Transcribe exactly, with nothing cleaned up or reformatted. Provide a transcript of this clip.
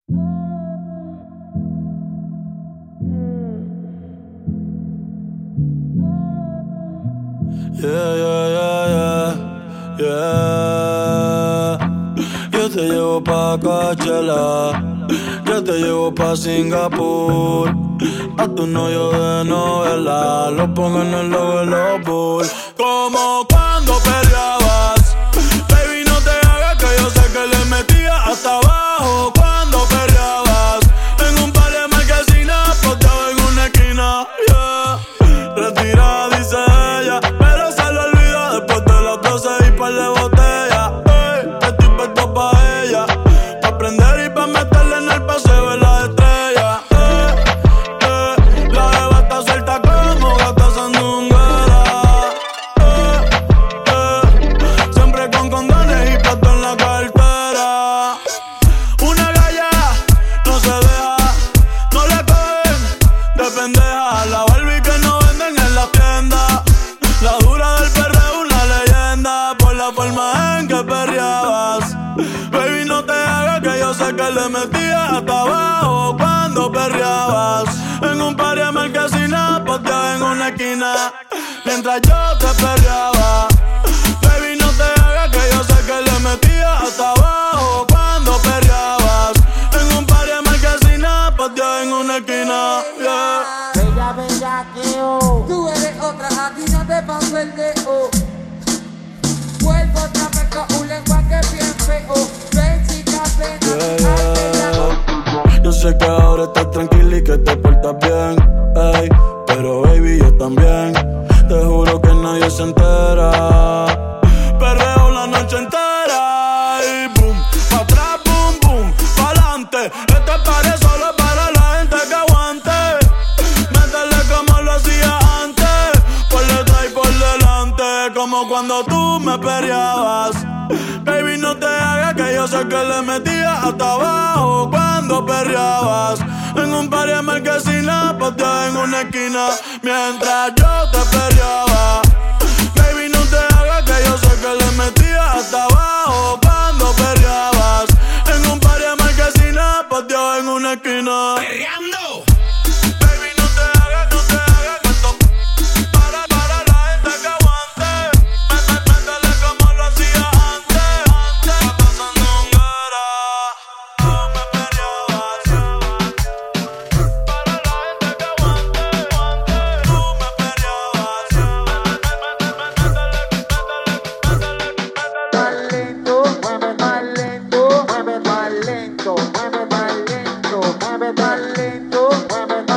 Yeah, yeah, yeah, yeah, yeah. Yo te llevo pa' Coachella, yo te llevo pa' Singapur. A tu novio de novela lo pongo en el logo de los Bulls. Como cuando perreabas, baby, no te hagas que yo sé que le metía hasta abajo. Cuando perreabas en un par de marquesinas, posteado en una esquina, yeah. Retira, dice ella, pero se lo olvida después de las doce y par de botellas. Ey, estoy puesto pa' ella, pa' aprender y pa' meterle en el paseo de las estrellas. Eh, eh, la jeva está suelta como gata sandunguera. Eh, eh, siempre con condones y plato en la cartera. Una galla no se deja, no la cogen de pendeja. La Barbie que no venden en la tienda, la dura del perreo, una leyenda. Por la forma en que perreabas, baby, no te hagas que yo sé que le metías hasta abajo. Cuando perreabas en un par de marquesinas, posteado en una esquina, mientras yo te perreaba. Baby, no te hagas que yo sé que le metías hasta abajo. Cuando perreabas en un par de marquesinas, posteado en una esquina, yeah. Bella, bellaqueo, tú eres otra, aquí no te paso el dedo. Vuelvo otra vez con un lenguaje bien feo. Ven, chica, ven, Yeah, yeah. Yo sé que ahora estás tranquila y que te portas bien, ey, pero baby, yo también. Te juro que nadie se entera. Perreo la noche entera y boom, pa' atrás, boom, boom, pa'lante. Este paré solo para la gente que aguante. Métele como lo hacía antes, por detrás y por delante, como cuando tú me perreabas. Baby, no te hagas que yo sé que le metía hasta abajo. Cuando perreabas en un par de marquesinas, posteado en una esquina, mientras yo te perreaba. Baby, no te hagas que yo sé que le metía hasta abajo. Cuando perreabas en un par de marquesinas, posteado en una esquina. ¡Perreando! Baby, no te hagas, no te hagas que esto para, para la gente que aguante. Métele como lo hacía antes, antes. Gata sandunguera, tú me perreabas. Para la gente que aguante, aguante. Tú me perreabas. más lento, mueve más lento, mueve más lento, mueve más lento, mueve más lento, mueve más